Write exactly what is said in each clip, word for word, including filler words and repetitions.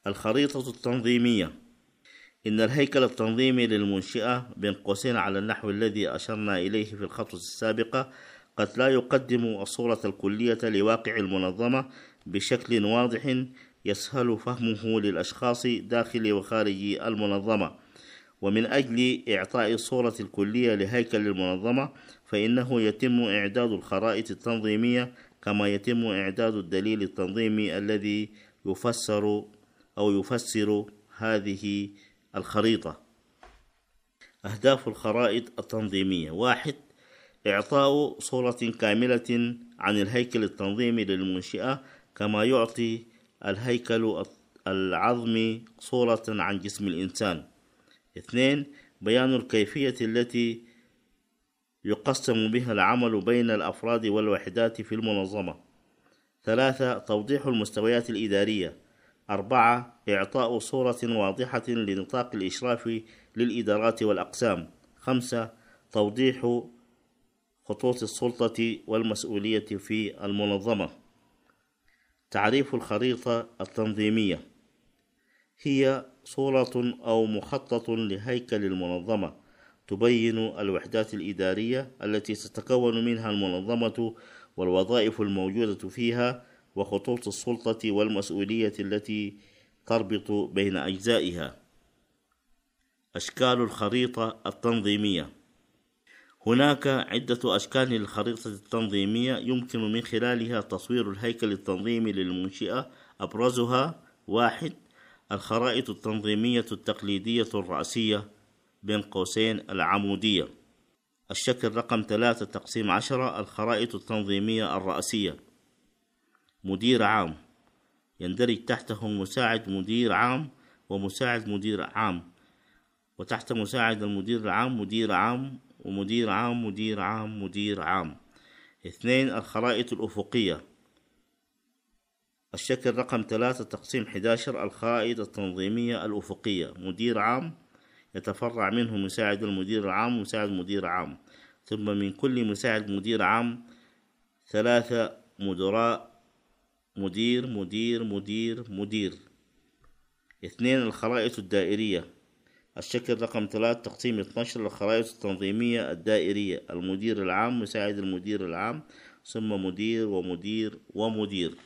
الخريطة التنظيمية. إن الهيكل التنظيمي للمنشأة بين قوسين على النحو الذي أشرنا إليه في الخطوة السابقة قد لا يقدم الصورة الكلية لواقع المنظمة بشكل واضح يسهل فهمه للأشخاص داخل وخارج المنظمة. ومن أجل إعطاء الصورة الكلية لهيكل المنظمة فإنه يتم إعداد الخرائط التنظيمية كما يتم إعداد الدليل التنظيمي الذي يفسر أو يفسر هذه الخريطة. أهداف الخرائط التنظيمية: واحد. إعطاء صورة كاملة عن الهيكل التنظيمي للمنشأة كما يعطي الهيكل العظمي صورة عن جسم الإنسان. اثنين. بيان الكيفية التي يقسم بها العمل بين الأفراد والوحدات في المنظمة. ثلاثة. توضيح المستويات الإدارية. أربعة. إعطاء صورة واضحة لنطاق الإشراف للإدارات والأقسام. خمسة. توضيح خطوط السلطة والمسؤولية في المنظمة. تعريف الخريطة التنظيمية: هي صورة أو مخطط لهيكل المنظمة تبين الوحدات الإدارية التي تتكون منها المنظمة والوظائف الموجودة فيها وخطوط السلطة والمسؤولية التي تربط بين أجزائها. أشكال الخريطة التنظيمية: هناك عدة أشكال للخريطة التنظيمية يمكن من خلالها تصوير الهيكل التنظيمي للمنشأة. أبرزها: واحد. الخرائط التنظيمية التقليدية الرأسية بين قوسين العمودية. الشكل رقم ثلاثة تقسيم عشرة. الخرائط التنظيمية الرأسية. مدير عام يندرج تحته مساعد مدير عام ومساعد مدير عام، وتحت مساعد المدير العام مدير عام ومدير عام مدير عام مدير عام. اثنين. الخرائط الأفقية. الشكل رقم ثلاثة تقسيم أحد عشر. الخرائط التنظيمية الأفقية. مدير عام يتفرع منه مساعد المدير العام ومساعد مدير عام، ثم من كل مساعد مدير عام ثلاثة مدراء مدير مدير مدير مدير. اثنين. الخرائط الدائرية. الشكل رقم ثلاثة تقسيم اثني عشر. الخرائط التنظيمية الدائرية. المدير العام مساعد المدير العام ثم مدير ومدير ومدير.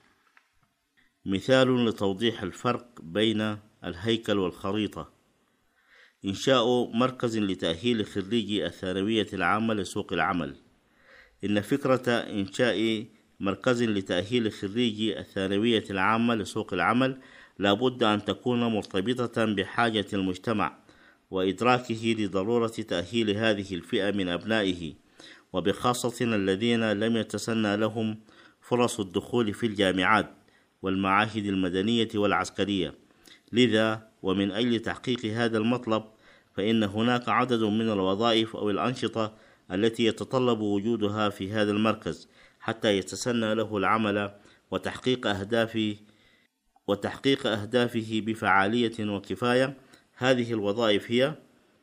مثال لتوضيح الفرق بين الهيكل والخريطة: إنشاء مركز لتأهيل خريجي الثانوية العامة لسوق العمل. إن فكرة إنشاء مركز لتأهيل خريجي الثانوية العامة لسوق العمل لابد أن تكون مرتبطة بحاجة المجتمع وإدراكه لضرورة تأهيل هذه الفئة من أبنائه، وبخاصة الذين لم يتسنى لهم فرص الدخول في الجامعات والمعاهد المدنية والعسكرية. لذا ومن أجل تحقيق هذا المطلب فإن هناك عدد من الوظائف أو الأنشطة التي يتطلب وجودها في هذا المركز حتى يتسنى له العمل وتحقيق أهدافه وتحقيق أهدافه بفعالية وكفاية. هذه الوظائف هي: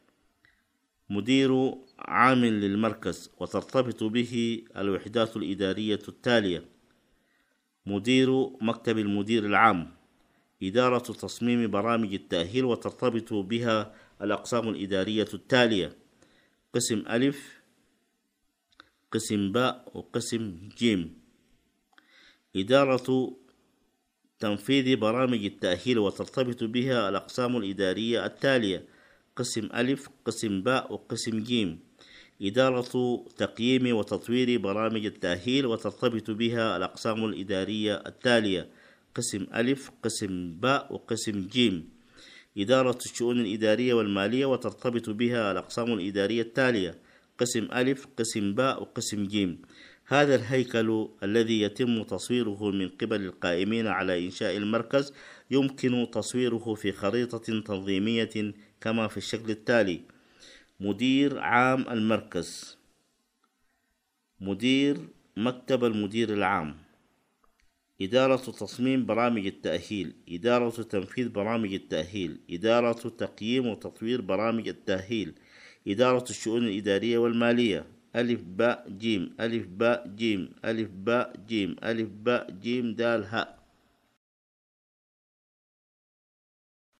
مدير عام للمركز، وترتبط به الوحدات الإدارية التالية: مدير مكتب المدير العام، إدارة تصميم برامج التأهيل وترتبط بها الأقسام الإدارية التالية: قسم ألف، قسم باء، وقسم جيم. إدارة تنفيذ برامج التأهيل وترتبط بها الأقسام الإدارية التالية: قسم ألف، قسم باء، وقسم جيم. إدارة تقييم وتطوير برامج التأهيل وترتبط بها الأقسام الإدارية التالية: قسم ألف، قسم باء، وقسم جيم. إدارة الشؤون الإدارية والمالية وترتبط بها الأقسام الإدارية التالية: قسم ألف، قسم باء، وقسم جيم. هذا الهيكل الذي يتم تصويره من قبل القائمين على إنشاء المركز يمكن تصويره في خريطة تنظيمية كما في الشكل التالي: مدير عام المركز، مدير مكتب المدير العام، إدارة تصميم برامج التأهيل، إدارة تنفيذ برامج التأهيل، إدارة تقييم وتطوير برامج التأهيل، إدارة الشؤون الإدارية والمالية. ألف باء جيم ألف باء جيم ألف باء جيم ألف باء جيم دال هاء.